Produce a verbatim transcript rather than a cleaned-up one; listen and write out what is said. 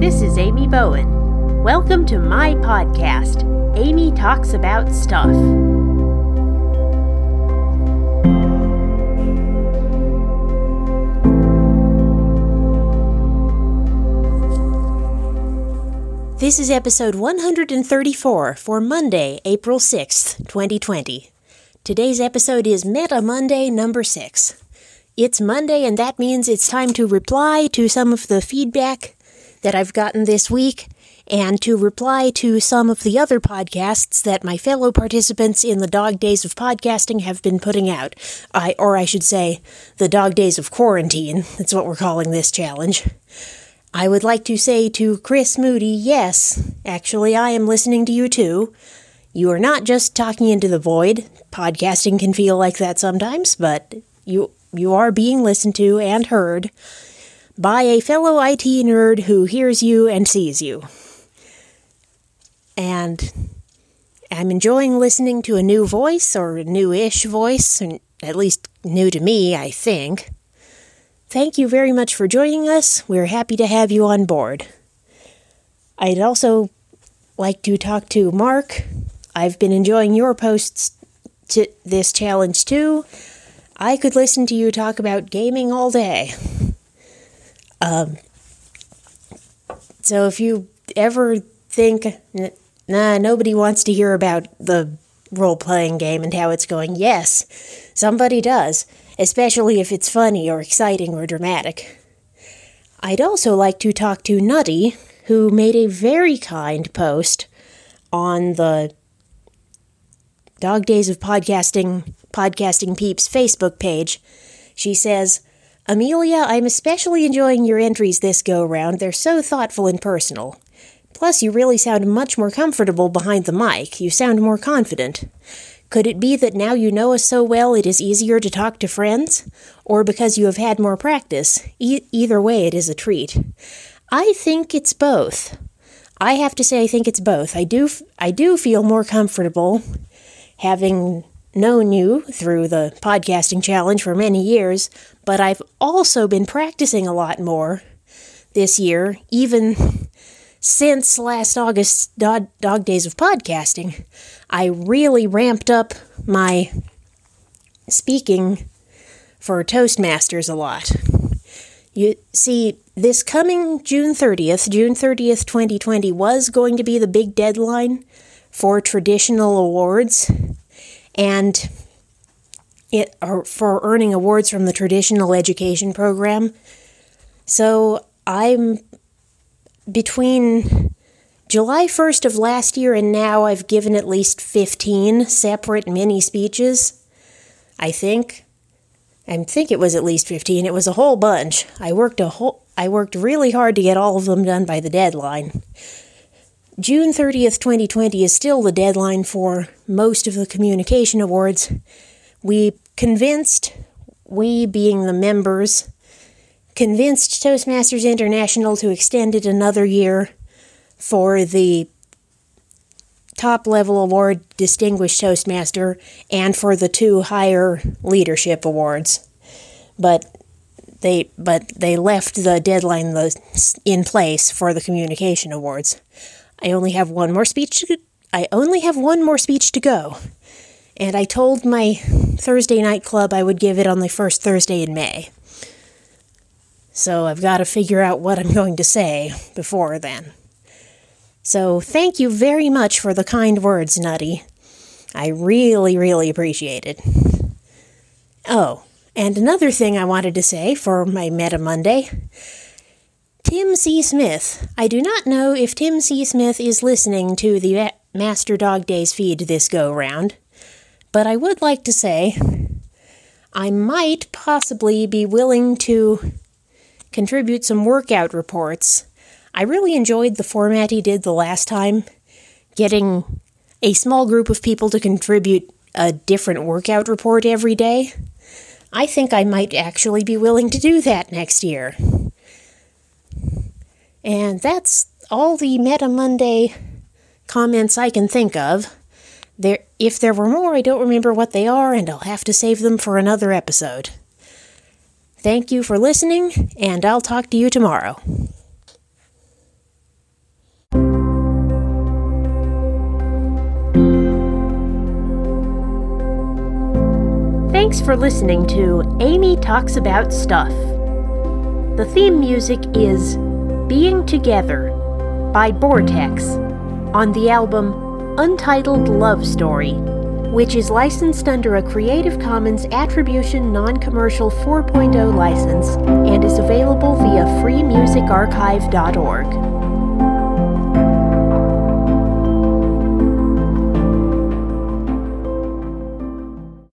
this is Amy Bowen. Welcome to my podcast, Amy Talks About Stuff. This is episode one hundred thirty-four for Monday, April sixth, twenty twenty. Today's episode is Meta Monday number six. It's Monday, and that means it's time to reply to some of the feedback that I've gotten this week, and to reply to some of the other podcasts that my fellow participants in the Dog Days of Podcasting have been putting out. I, or I should say, the Dog Days of Quarantine. That's what we're calling this challenge. I would like to say to Chris Moody, yes, actually I am listening to you too. You are not just talking into the void. Podcasting can feel like that sometimes, but you you are being listened to and heard by a fellow I T nerd who hears you and sees you. And I'm enjoying listening to a new voice, or a new-ish voice, at least new to me, I think. Thank you very much for joining us. We're happy to have you on board. I'd also like to talk to Mark. I've been enjoying your posts to this challenge too. I could listen to you talk about gaming all day. Um, so if you ever think, nah, nobody wants to hear about the role-playing game and how it's going, yes, somebody does, especially if it's funny or exciting or dramatic. I'd also like to talk to Nutty, who made a very kind post on the Dog Days of Podcasting, Podcasting Peeps Facebook page. She says, Amelia, I'm especially enjoying your entries this go-round. They're so thoughtful and personal. Plus, you really sound much more comfortable behind the mic. You sound more confident. Could it be that now you know us so well it is easier to talk to friends? Or because you have had more practice? E- either way, it is a treat. I think it's both. I have to say I think it's both. I do, f- I do feel more comfortable having known you through the podcasting challenge for many years, but I've also been practicing a lot more this year, even since last August's Dog, Dog Days of Podcasting. I really ramped up my speaking for Toastmasters a lot. You see, this coming June thirtieth, June thirtieth, twenty twenty, was going to be the big deadline for traditional awards, and it or for earning awards from the traditional education program. So I'm between July first of last year and now, I've given at least fifteen separate mini speeches. I think. I think it was at least fifteen. It was a whole bunch. I worked a whole I worked really hard to get all of them done by the deadline. June thirtieth, twenty twenty is still the deadline for most of the communication awards. We convinced, we being the members, convinced Toastmasters International to extend it another year for the top-level award, Distinguished Toastmaster, and for the two higher leadership awards. But they but they left the deadline in place for the communication awards. I only have one more speech to, I only have one more speech to go. And I told my Thursday night club I would give it on the first Thursday in May. So I've got to figure out what I'm going to say before then. So thank you very much for the kind words, Nutty. I really, really appreciate it. Oh, and another thing I wanted to say for my Meta Monday. Tim C. Smith. I do not know if Tim C. Smith is listening to the Master Dog Days feed this go-round, but I would like to say I might possibly be willing to contribute some workout reports. I really enjoyed the format he did the last time, getting a small group of people to contribute a different workout report every day. I think I might actually be willing to do that next year. And that's all the Meta Monday comments I can think of. There, if there were more, I don't remember what they are, and I'll have to save them for another episode. Thank you for listening, and I'll talk to you tomorrow. Thanks for listening to Amy Talks About Stuff. The theme music is Being Together by Vortex on the album Untitled Love Story, which is licensed under a Creative Commons Attribution Non-Commercial four point oh license and is available via free music archive dot org.